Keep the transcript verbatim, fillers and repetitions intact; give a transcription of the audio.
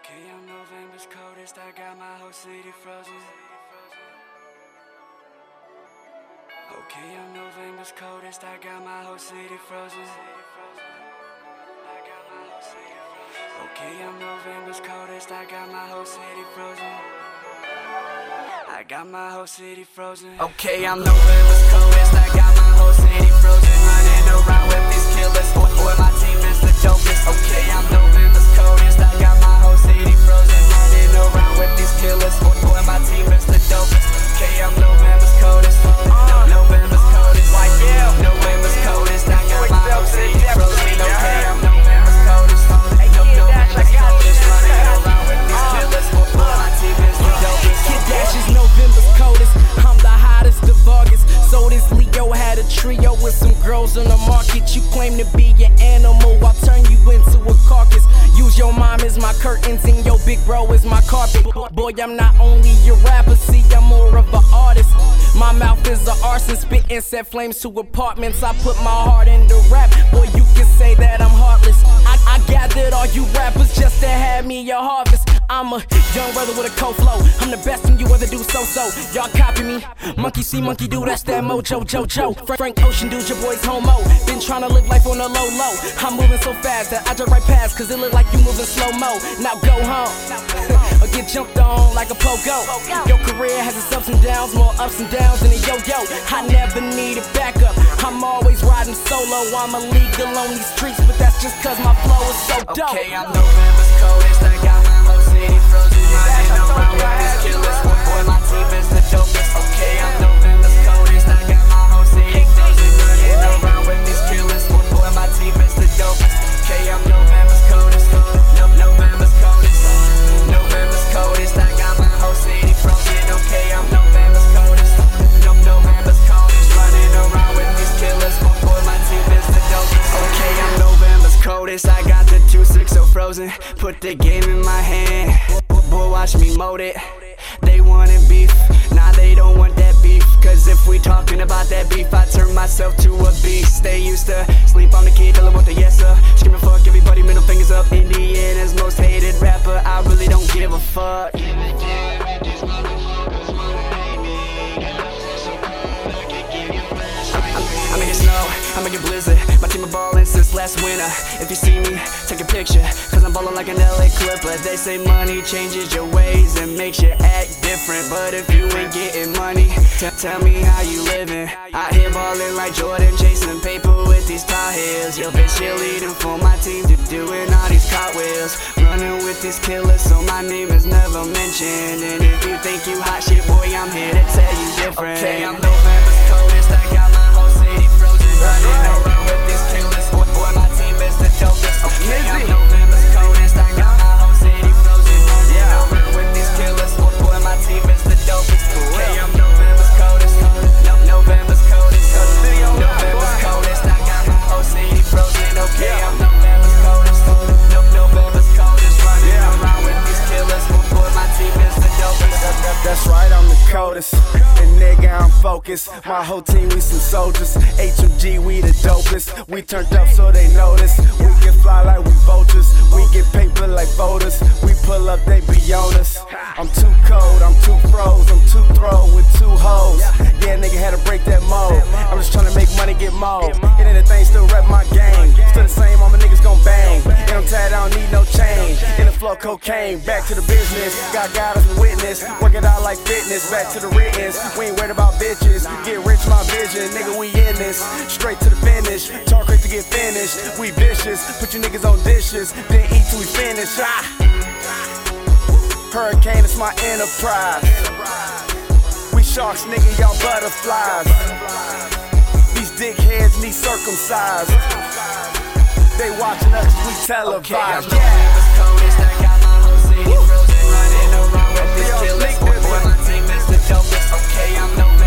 Okay, I'm November's coldest, I got my whole city frozen. Okay, I'm November's coldest, I got my whole city frozen. Okay, I'm November's coldest, I got my whole city frozen. I got my whole city frozen. Okay, I'm November's coldest, I got my whole city frozen. Running around with these killers, boy, boy, my team is the dopest. Okay, I'm November's coldest, I got my whole city frozen. Running around with these killers, boy, boy, my team is the dopest. Okay, I'm November's coldest, no, November's coldest. Like yeah, November's coldest, I got my whole city frozen. Okay, I'm November's coldest, no, November's coldest. Running around with these killers, boy, boy, my team is the dopest. Kid Dash is November's coldest. I'm the hottest of August. So this Leo had a trio with some girls on the market. You claim to be an animal, I'll turn you into a carcass. Use your mom as my curtains and your big bro as my carpet. Boy, I'm not only a rapper, see, I'm more of an artist. My mouth is an arson, spitting set flames to apartments. I put my heart into rap, boy, you can say that I'm heartless. I, I gathered all you rappers just to have me a harvest. I'm a young brother with a cold flow. I'm the best and you ever do so-so. Y'all copy me. Monkey see, monkey do, that's that mojo, Jojo. Frank, Frank Ocean, dude, your boy's homo. Been trying to live life on a low-low. I'm moving so fast that I drive right past, cause it look like you moving slow-mo. Now go home, or get jumped on like a pogo. Your career has its ups and downs, more ups and downs than a yo-yo. I never needed backup. I'm always riding solo. I'm illegal on these streets, but that's just cause my flow is so dope. Okay, I'm November's coldest, I got my whole city frozen. Running around with these killers, boy, boy, my team is the dopest. Okay, I'm November's coldest, I got my whole city frozen. Running around with these killers, boy, boy, my team is the dopest. Okay, I'm November's coldest, no, November's coldest, November's coldest, I got my whole city frozen. Okay, I'm November's coldest, no, November's coldest. Running around with these killers, boy, boy, my team is the dopest. Okay, I'm November's coldest, I got the two six oh frozen. Put the game in my hand, boy, watch me mold it. They wanted beef, nah, they don't want that beef. Cause if we talking about that beef, I turn myself to a beast. They used to sleep on the kid, tell them what the yes sir. Screaming fuck everybody, middle fingers up. Indiana's most hated rapper, I really don't give a fuck. I make it snow, I make it blizzard. My team are ballin' since last winter. If you see me, take a picture, cause I'm ballin' like an L A Clipper. They say money changes your ways and makes you act different. But if you ain't getting money, tell me how you living. Out here ballin' like Jordan, chasing paper with these tall heels. Yo, bitch, cheerleading for my team, doing all these cartwheels. Running with these killers, so my name is never mentioned. And if you think you hot shit, boy, I'm here to tell you different. Okay, I'm November's coldest, I got my whole city frozen. Running around with these killers, boy, boy, my team is the dopest. Okay, I'm November's coldest, I got my whole city frozen. Running around with these killers, boy, boy, my team is the dopest. Okay, I'm November's coldest, no, November's coldest, November's coldest, I got my whole city frozen. Okay, I'm November's coldest, no, November's coldest. Running around with these killers, boy, boy, my team is the dopest. That's right, I'm the coldest, and nigga, I'm focused. My whole team, we some soldiers. H M G, we the dopest. We turned up so they notice. We get fly like we vultures. We get paper like voters. We pull up, they be on us. I'm too cold, I'm too froze, I'm too throw with two hoes. Yeah, nigga had to break that mold. I'm just trying to make money, get mold. It ain't a thing, still rep my game. Still the same, all my niggas gon' bang. And I'm tired, I don't need no change. In the flow, cocaine, back to the business. Got God as a witness. Work it out like fitness, back to the writtens. We ain't worried about bitches. Get rich, my vision, nigga, we in this. Straight to the finish. Talk quick to get finished. We vicious. Put you niggas on dishes. Then eat till we finish. Ah. Hurricane is my enterprise. We sharks, nigga, y'all butterflies. These dickheads need circumcised. They watching us, we televised. Okay, I'm November's coldest, I got my whole city frozen. Running around with these killers, boy, boy, my team is the dopest. Okay, I'm November's